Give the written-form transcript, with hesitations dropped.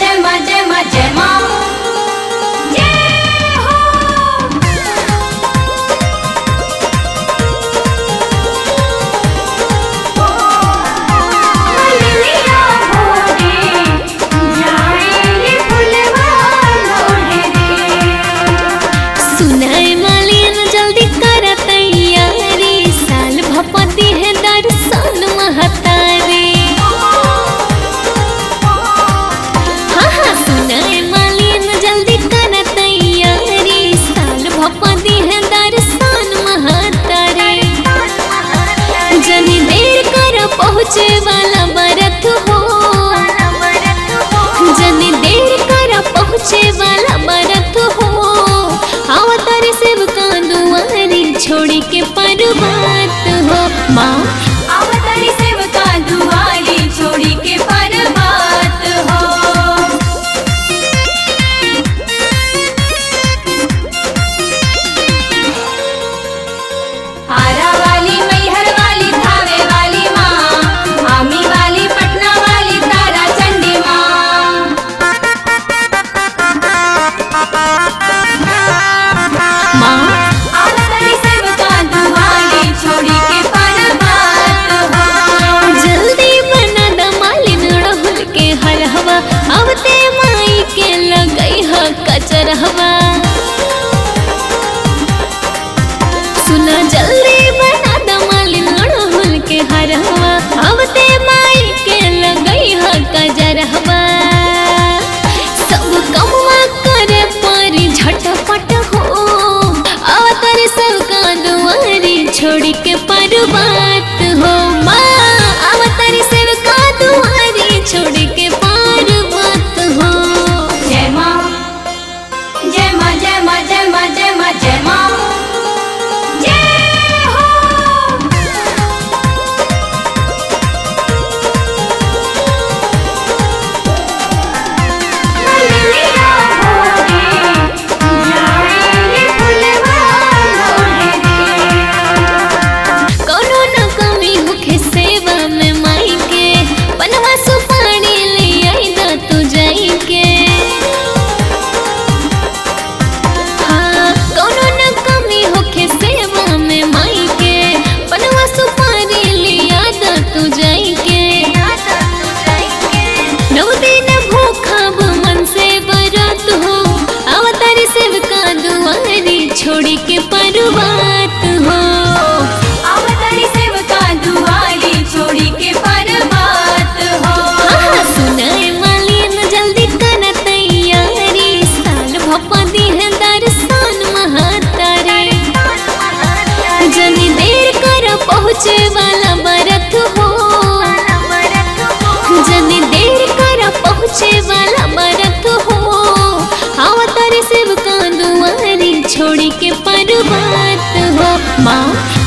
जय माँ जय माँ जय माँ जय हो। मलिया भोरे जाएंगे फुलवा लोढ़े रे। सुनाए मालियन जल्दी कर तैयारी, साल भपति है दर्शन महतारी। हाँ हाँ सुनाए मालियन जल्दी कर तैयारी, साल भपति है दर्शन महतारी। जनी देर कर पहुँचे वाला बरत हो, जनी देर कर पहुँचे वाला बरत हो। अवतारी सेवका दुआरी छोड़ी के पर्वत हो माँ। अवतारी सेवका दुआरी छोड़ी के पर्वत हो। हारा वाली मैहर वाली थावे वाली माँ, आमी वाली पटना वाली तारा चंडी माँ। माँ अवतारी सेवका दुआरी छोड़ी के पर्वत हो। जल्दी बना दमालिन रहुल के हरहवा, अवते माई के लगई ह कचरहवा। सुना जल्दी बना दमालिन रहुल के हरहवा, अवते माई के लगई ह कजरहवा। सब कमवा करे पारी झटपट हो, अवतारी सबका दुआरी छोड़ी के पर्वत हो माँ। अवतारी सबका दुआरी छोड़ी के पर्वत हो। जय माँ जय माँ जय माँ जय माँ जय माँ जय माँ जय हो। मलिया भोरे जाएंगे फुलवा लोढ़े रे। कोनो न कमी होखे सेवा में माई के, बनवा सुपारी ले आई दा तू जाई के। हाँ कोनो न कमी होखे सेवा में माई के, बनवा सुपारी ले आ दा तू जाई के। नौ दिन भूखब मन से बरत हो, अवतारी सेवका दुआरी छोड़ी के पर्वत हो। अवतारी सेवका दुआरी छोड़ी के पर्वत हो। हाँ सुनाए मालियन जल्दी कर तैयारी, साल भपति है दर्शन महतारी। जनी देर कर पहुँचे वाला बरत हो, जनी देर कर पहुँचे वाला बरत हो। अवतारी सेवका दुआरी छोड़ी के पर्वत हो माँ।